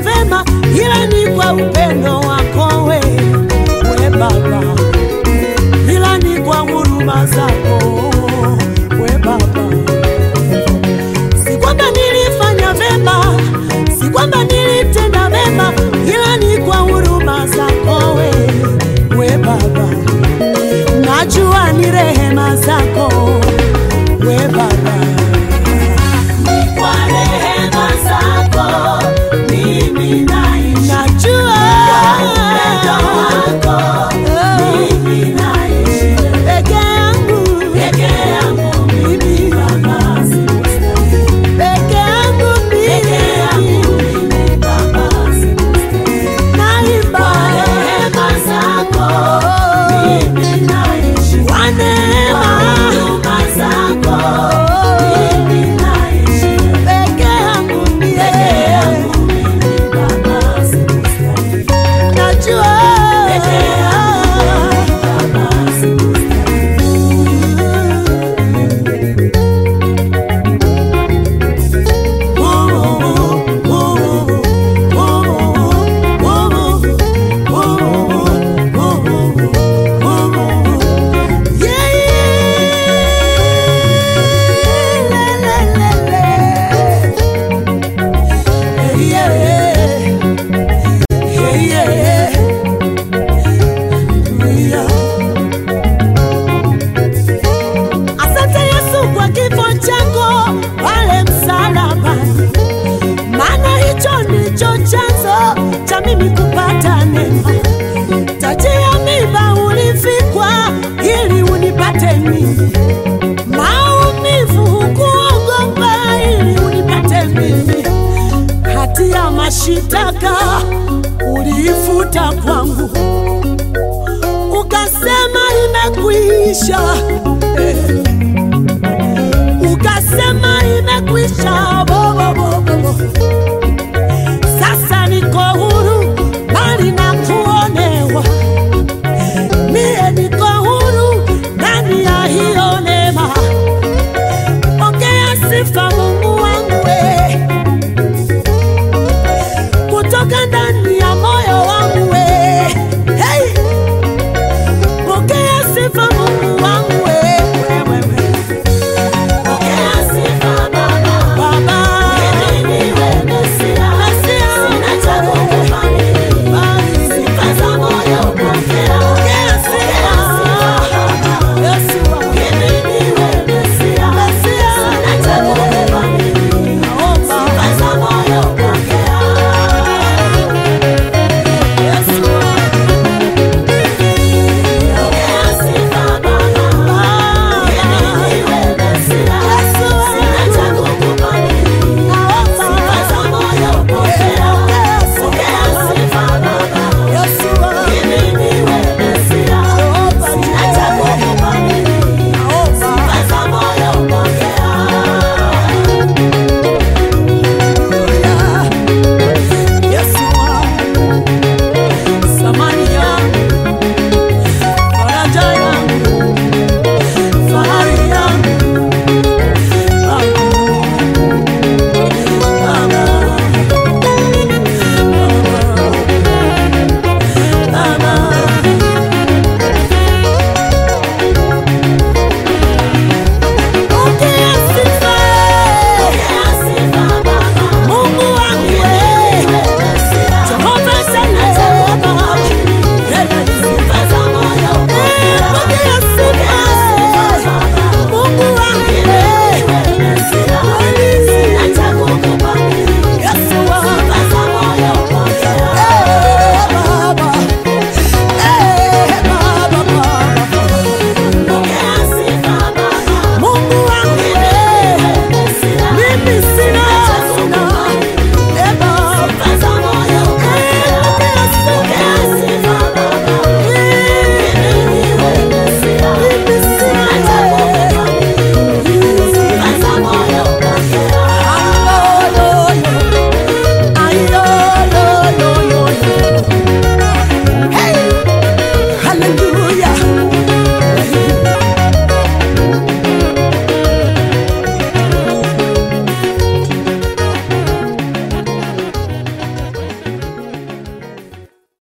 vema, ila ni kwa upendo wako we Baba, ila ni kwa huruma zako we Baba. Si kwamba nilifanya vema, si kwamba nilitenda vema, ila ni kwa huruma zako we Baba. Najua ni rehema zako we Baba. Ni kwa rehema zako mimi naishi. Najua upendo wako mimi naishi. Peke yangu mimi Baba sikustahili. Peke yangu mimi Baba sikustahili. Naimba kwa rehema zako mimi naishi. Kwa neema zako mimi naishi. Peke yangu mimi Baba sikustahili. Najua peke yangu Baba sikustahili. Asante Yesu kwa kifo chako pale msalabani, maana hicho ndicho chanzo cha mimi kupata neema. Taji ya miiba ulivikwa ili unipate mimi, maumivu hukuogopa ili unipate mimi, hati ya mashitaka uliifuta kwangu, ukasema imekwisha, ukasema imekwisha. Sasa niko huru bali na kuonewa, mie niko huru ndani ya hiyo neema. Pokea sifa Mungu wangu we, kutoka ndani